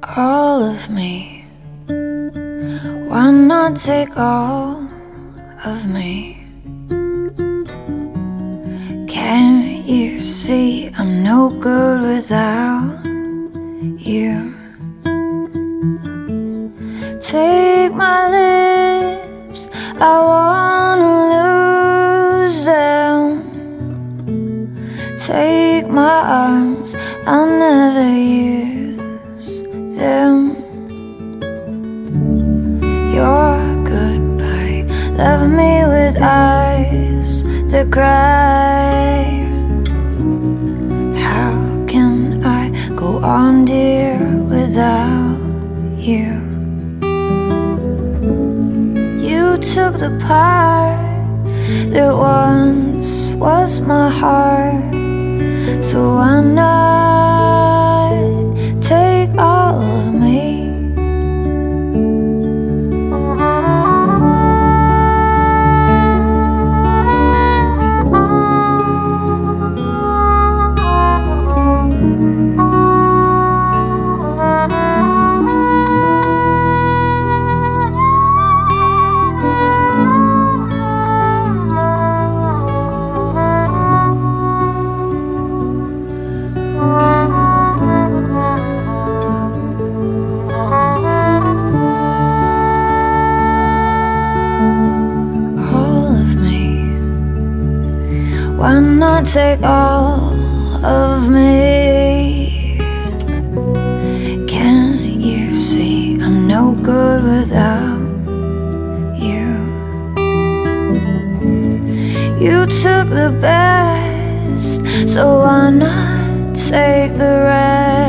all of me. Why not take all of me? Can't you see I'm no good without you? Take my lips, I wanna lose them. Take my arms, I'll never use them. Your goodbye left me with eyes that cry. How can I go on, dear, without you? You took the part that once was my heart, so why not take all of me? Why not take all of me? Can't you see I'm no good without you? You took the best, so why not take the rest?